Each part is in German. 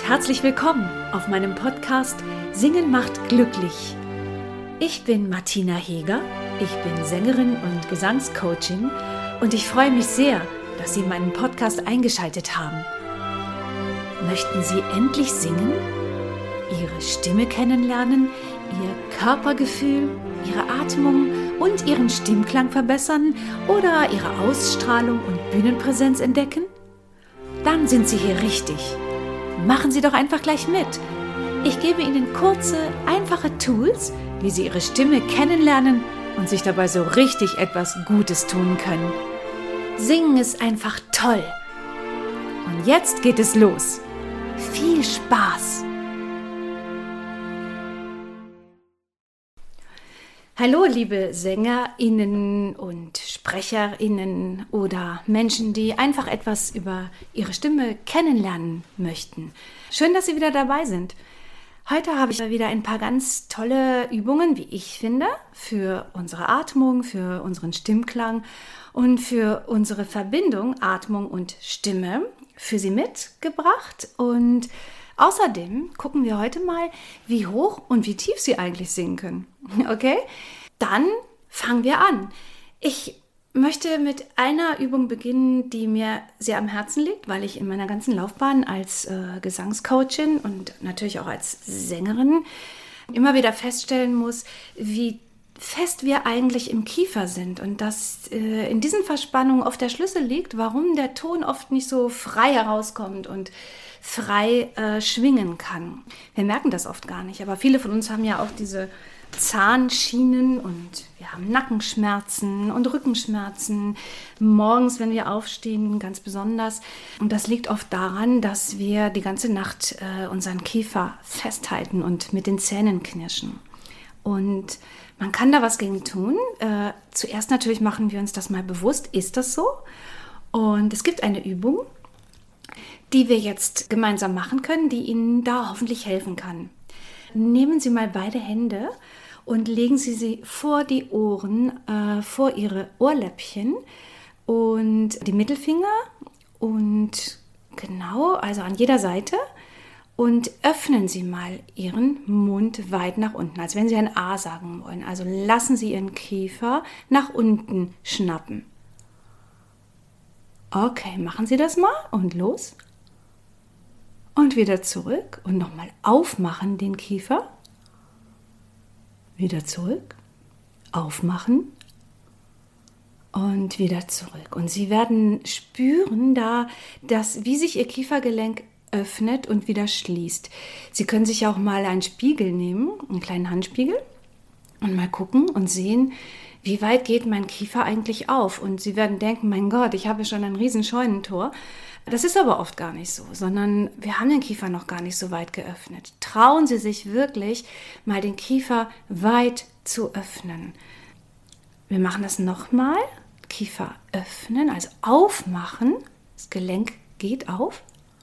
herzlich willkommen auf meinem Podcast Singen macht glücklich. Ich bin Martina Heger, ich bin Sängerin und Gesangscoachin und ich freue mich sehr, dass Sie meinen Podcast eingeschaltet haben. Möchten Sie endlich singen? Ihre Stimme kennenlernen, Ihr Körpergefühl, Ihre Atmung und Ihren Stimmklang verbessern oder Ihre Ausstrahlung und Bühnenpräsenz entdecken? Dann sind Sie hier richtig. Machen Sie doch einfach gleich mit. Ich gebe Ihnen kurze, einfache Tools, wie Sie Ihre Stimme kennenlernen und sich dabei so richtig etwas Gutes tun können. Singen ist einfach toll. Und jetzt geht es los. Viel Spaß! Hallo, liebe SängerInnen und SprecherInnen oder Menschen, die einfach etwas über ihre Stimme kennenlernen möchten. Schön, dass Sie wieder dabei sind. Heute habe ich wieder ein paar ganz tolle Übungen, wie ich finde, für unsere Atmung, für unseren Stimmklang und für unsere Verbindung Atmung und Stimme für Sie mitgebracht. Und außerdem gucken wir heute mal, wie hoch und wie tief Sie eigentlich singen können. Okay? Dann fangen wir an. Ich möchte mit einer Übung beginnen, die mir sehr am Herzen liegt, weil ich in meiner ganzen Laufbahn als Gesangscoachin und natürlich auch als Sängerin immer wieder feststellen muss, wie fest wir eigentlich im Kiefer sind und dass in diesen Verspannungen oft der Schlüssel liegt, warum der Ton oft nicht so frei herauskommt und frei schwingen kann. Wir merken das oft gar nicht, aber viele von uns haben ja auch diese Zahnschienen und wir haben Nackenschmerzen und Rückenschmerzen, morgens, wenn wir aufstehen, ganz besonders. Und das liegt oft daran, dass wir die ganze Nacht unseren Kiefer festhalten und mit den Zähnen knirschen. Und man kann da was gegen tun. Zuerst natürlich machen wir uns das mal bewusst, ist das so? Und es gibt eine Übung, die wir jetzt gemeinsam machen können, die Ihnen da hoffentlich helfen kann. Nehmen Sie mal beide Hände und legen Sie sie vor die Ohren, vor Ihre Ohrläppchen und die Mittelfinger und genau, also an jeder Seite und öffnen Sie mal Ihren Mund weit nach unten, als wenn Sie ein A sagen wollen. Also lassen Sie Ihren Kiefer nach unten schnappen. Okay, machen Sie das mal und los. Und wieder zurück und nochmal aufmachen den Kiefer. Wieder zurück, aufmachen und wieder zurück. Und Sie werden spüren, wie sich Ihr Kiefergelenk öffnet und wieder schließt. Sie können sich auch mal einen Spiegel nehmen, einen kleinen Handspiegel, und mal gucken und sehen, wie weit geht mein Kiefer eigentlich auf. Und Sie werden denken, mein Gott, ich habe schon ein riesen Scheunentor. Das ist aber oft gar nicht so, sondern wir haben den Kiefer noch gar nicht so weit geöffnet. Trauen Sie sich wirklich, mal den Kiefer weit zu öffnen. Wir machen das nochmal. Kiefer öffnen, also aufmachen. Das Gelenk geht auf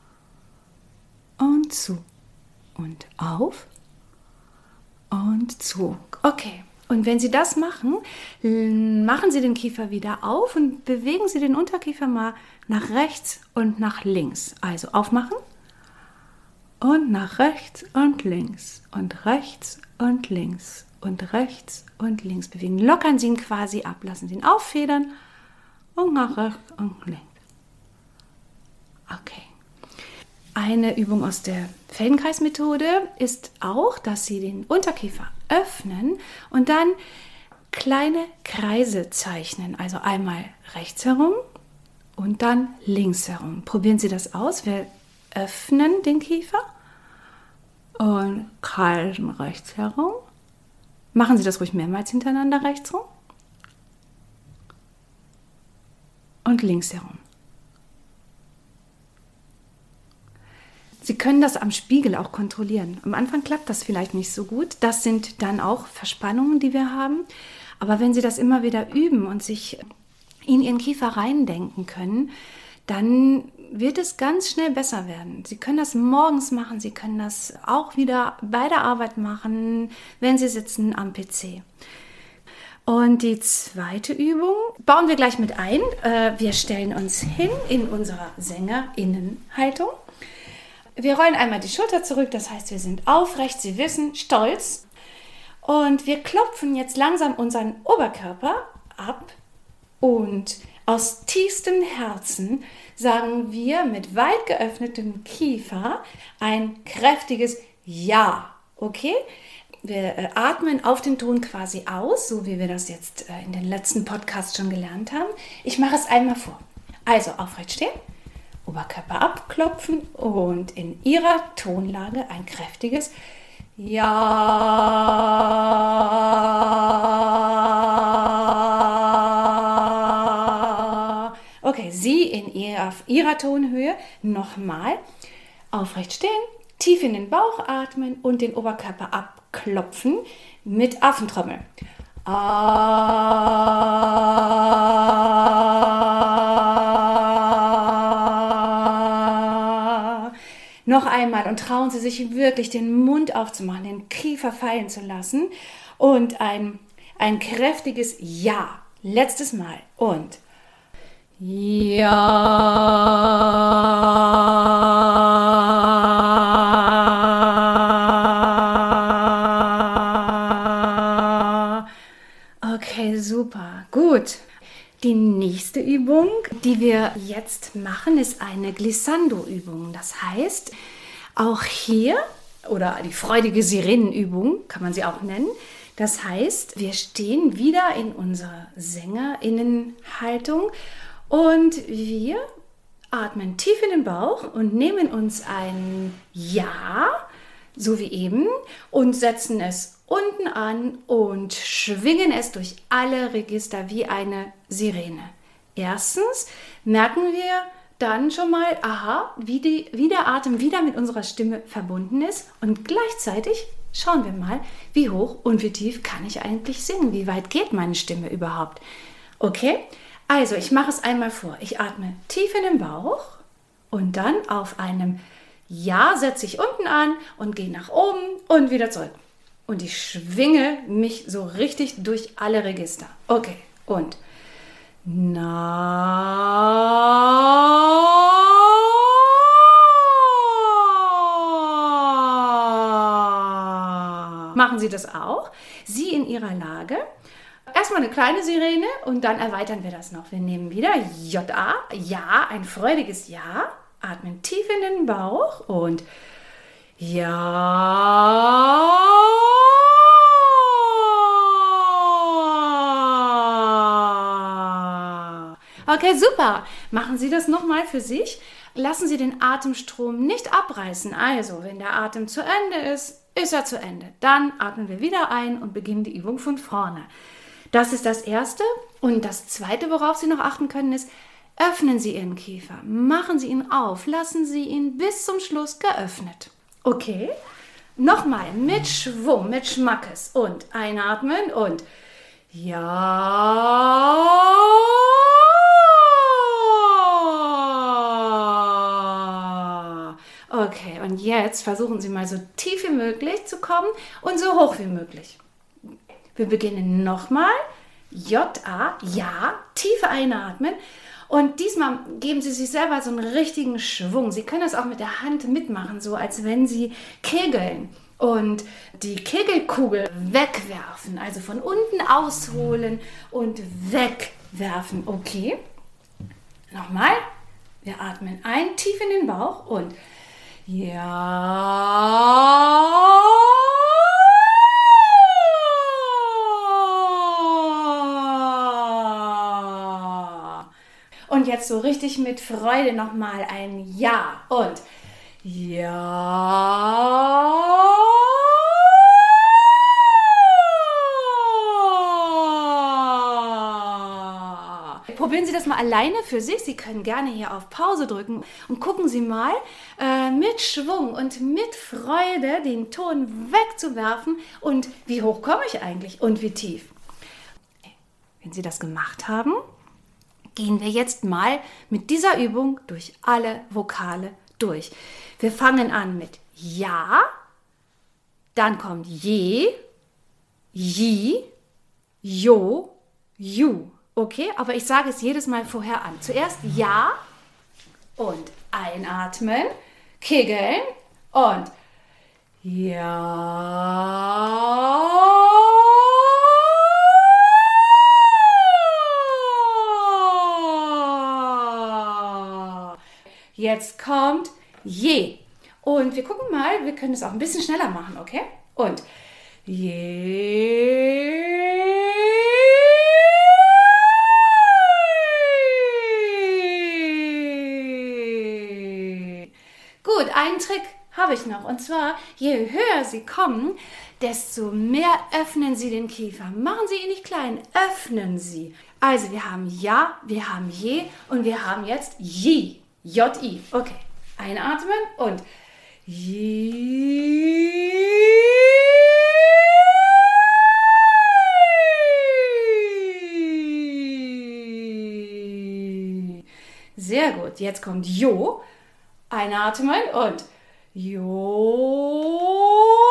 und zu und auf und zu. Okay. Und wenn Sie das machen, machen Sie den Kiefer wieder auf und bewegen Sie den Unterkiefer mal nach rechts und nach links. Also aufmachen und nach rechts und links und rechts und links und rechts und links bewegen. Lockern Sie ihn quasi ab, lassen Sie ihn auffedern und nach rechts und links. Okay. Eine Übung aus der Feldenkreismethode ist auch, dass Sie den Unterkiefer öffnen und dann kleine Kreise zeichnen. Also einmal rechts herum und dann links herum. Probieren Sie das aus. Wir öffnen den Kiefer und kreisen rechts herum. Machen Sie das ruhig mehrmals hintereinander rechts herum und links herum. Sie können das am Spiegel auch kontrollieren. Am Anfang klappt das vielleicht nicht so gut. Das sind dann auch Verspannungen, die wir haben. Aber wenn Sie das immer wieder üben und sich in Ihren Kiefer reindenken können, dann wird es ganz schnell besser werden. Sie können das morgens machen, Sie können das auch wieder bei der Arbeit machen, wenn Sie sitzen am PC. Und die zweite Übung bauen wir gleich mit ein. Wir stellen uns hin in unserer SängerInnenhaltung. Wir rollen einmal die Schulter zurück, das heißt, wir sind aufrecht, Sie wissen, stolz. Und wir klopfen jetzt langsam unseren Oberkörper ab und aus tiefstem Herzen sagen wir mit weit geöffnetem Kiefer ein kräftiges Ja. Okay? Wir atmen auf den Ton quasi aus, so wie wir das jetzt in den letzten Podcasts schon gelernt haben. Ich mache es einmal vor. Also aufrecht stehen, Oberkörper abklopfen und in Ihrer Tonlage ein kräftiges Ja. Okay, Sie in Ihrer Tonhöhe nochmal aufrecht stehen, tief in den Bauch atmen und den Oberkörper abklopfen mit Affentrommel. Noch einmal und trauen Sie sich wirklich, den Mund aufzumachen, den Kiefer fallen zu lassen und ein kräftiges Ja. Letztes Mal und Ja. Okay, super. Gut. Die nächste Übung, die wir jetzt machen, ist eine Glissando-Übung. Das heißt, auch hier, oder die freudige Sirenenübung, kann man sie auch nennen. Das heißt, wir stehen wieder in unserer SängerInnenhaltung und wir atmen tief in den Bauch und nehmen uns ein Ja, so wie eben, und setzen es unten an und schwingen es durch alle Register wie eine Sirene. Erstens merken wir dann schon mal, aha, wie der Atem wieder mit unserer Stimme verbunden ist und gleichzeitig schauen wir mal, wie hoch und wie tief kann ich eigentlich singen, wie weit geht meine Stimme überhaupt. Okay, also ich mache es einmal vor. Ich atme tief in den Bauch und dann auf einem Ja setze ich unten an und gehe nach oben und wieder zurück. Und ich schwinge mich so richtig durch alle Register. Okay, und machen Sie das auch. Sie in Ihrer Lage. Erstmal eine kleine Sirene und dann erweitern wir das noch. Wir nehmen wieder J-A, Ja, ein freudiges Ja. Atmen tief in den Bauch und Ja. Okay, super. Machen Sie das nochmal für sich. Lassen Sie den Atemstrom nicht abreißen. Also, wenn der Atem zu Ende ist, ist er zu Ende. Dann atmen wir wieder ein und beginnen die Übung von vorne. Das ist das Erste. Und das Zweite, worauf Sie noch achten können, ist, öffnen Sie Ihren Kiefer. Machen Sie ihn auf. Lassen Sie ihn bis zum Schluss geöffnet. Okay? Nochmal mit Schwung, mit Schmackes. Und einatmen und Ja. Okay, und jetzt versuchen Sie mal so tief wie möglich zu kommen und so hoch wie möglich. Wir beginnen nochmal. J-A, Ja, tief einatmen. Und diesmal geben Sie sich selber so einen richtigen Schwung. Sie können das auch mit der Hand mitmachen, so als wenn Sie kegeln. Und die Kegelkugel wegwerfen, also von unten ausholen und wegwerfen. Okay, nochmal. Wir atmen ein, tief in den Bauch und Ja. Und jetzt so richtig mit Freude nochmal ein Ja und Ja. Probieren Sie das mal alleine für sich. Sie können gerne hier auf Pause drücken und gucken Sie mal mit Schwung und mit Freude den Ton wegzuwerfen und wie hoch komme ich eigentlich und wie tief. Wenn Sie das gemacht haben, gehen wir jetzt mal mit dieser Übung durch alle Vokale durch. Wir fangen an mit Ja, dann kommt Je, Ji, Jo, Ju. Okay, aber ich sage es jedes Mal vorher an. Zuerst Ja und einatmen, kegeln und ja. Jetzt kommt je. Und wir gucken mal, wir können es auch ein bisschen schneller machen, okay? Und je. Gut, einen Trick habe ich noch. Und zwar, je höher Sie kommen, desto mehr öffnen Sie den Kiefer. Machen Sie ihn nicht klein, öffnen Sie. Also wir haben ja, wir haben je und wir haben jetzt je. J-I. Okay, einatmen und sehr gut. Jetzt kommt Jo. Einatmen und Jo.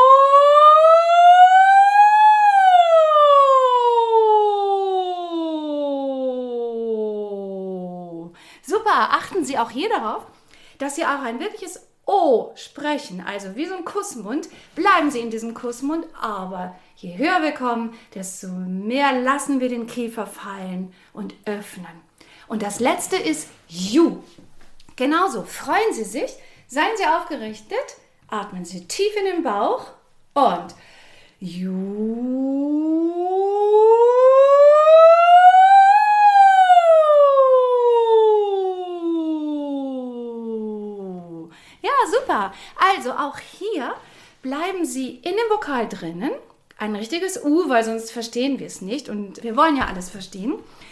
Super, achten Sie auch hier darauf, dass Sie auch ein wirkliches O sprechen, also wie so ein Kussmund. Bleiben Sie in diesem Kussmund, aber je höher wir kommen, desto mehr lassen wir den Kiefer fallen und öffnen. Und das letzte ist Ju. Genauso, freuen Sie sich, seien Sie aufgerichtet, atmen Sie tief in den Bauch und Ju. Ja, super. Also auch hier bleiben Sie in dem Vokal drinnen. Ein richtiges U, weil sonst verstehen wir es nicht. Und wir wollen ja alles verstehen.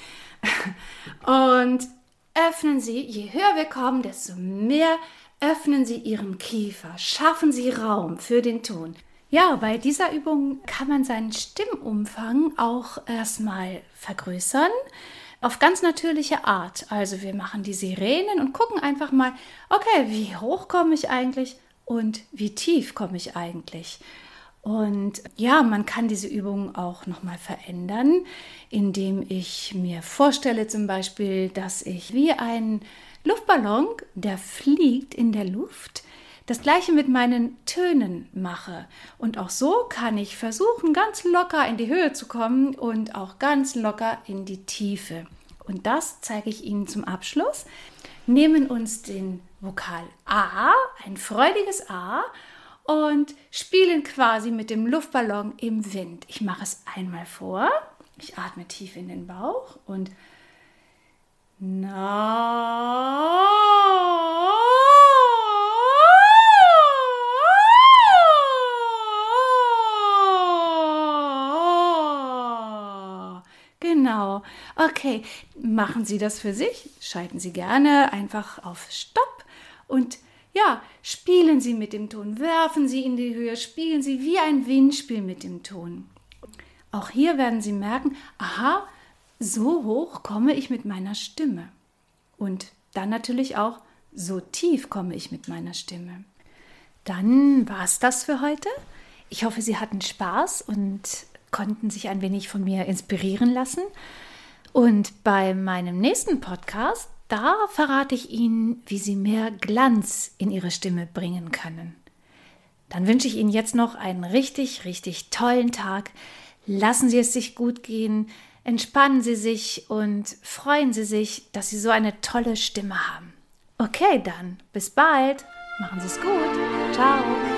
Und öffnen Sie, je höher wir kommen, desto mehr öffnen Sie Ihren Kiefer. Schaffen Sie Raum für den Ton. Ja, bei dieser Übung kann man seinen Stimmumfang auch erstmal vergrößern. Auf ganz natürliche Art. Also wir machen die Sirenen und gucken einfach mal, okay, wie hoch komme ich eigentlich und wie tief komme ich eigentlich? Und ja, man kann diese Übung auch nochmal verändern, indem ich mir vorstelle zum Beispiel, dass ich wie ein Luftballon, der fliegt in der Luft, das gleiche mit meinen Tönen mache. Und auch so kann ich versuchen, ganz locker in die Höhe zu kommen und auch ganz locker in die Tiefe. Und das zeige ich Ihnen zum Abschluss. Nehmen uns den Vokal A, ein freudiges A, und spielen quasi mit dem Luftballon im Wind. Ich mache es einmal vor. Ich atme tief in den Bauch und na. Genau. Okay, machen Sie das für sich. Schalten Sie gerne einfach auf Stopp und ja, spielen Sie mit dem Ton, werfen Sie in die Höhe, spielen Sie wie ein Windspiel mit dem Ton. Auch hier werden Sie merken, aha, so hoch komme ich mit meiner Stimme. Und dann natürlich auch, so tief komme ich mit meiner Stimme. Dann war es das für heute. Ich hoffe, Sie hatten Spaß und konnten sich ein wenig von mir inspirieren lassen. Und bei meinem nächsten Podcast, da verrate ich Ihnen, wie Sie mehr Glanz in Ihre Stimme bringen können. Dann wünsche ich Ihnen jetzt noch einen richtig, richtig tollen Tag. Lassen Sie es sich gut gehen, entspannen Sie sich und freuen Sie sich, dass Sie so eine tolle Stimme haben. Okay, dann bis bald. Machen Sie es gut. Ciao.